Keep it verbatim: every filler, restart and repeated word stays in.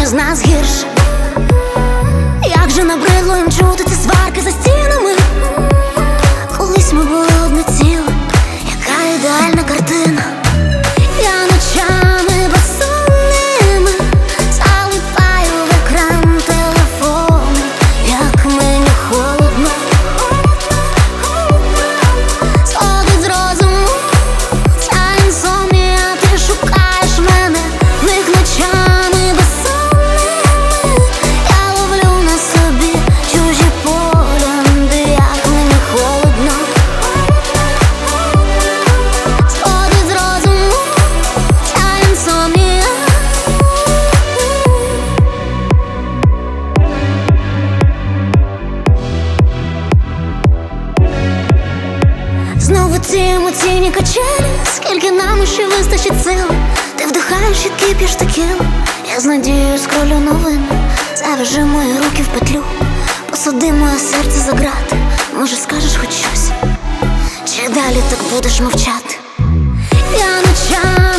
з нас гірше. Як же набридло їм чути ці сварки за стінами. Колись ми були одне ціле, яка ідеальна картина. Я ночами безсонними залипаю в екран телефону. Як мені холодно, сходить з розуму ця інсомнія. Ти шукаєш мене в них ночами безсонними. Я ловлю на собі чужі погляди. Як мені холодно, сходить з розуму ця інсомнія. Знову ці емоційні качелі. Скільки нам ще вистачить сил? Ти вдихаєш і кип'єш текілу. Я з надією скролю новини. Завяжи мої руки в петлю. Посади моє серце за грати. Може скажеш хоч щось? Чи далі так будеш мовчати? Я ночами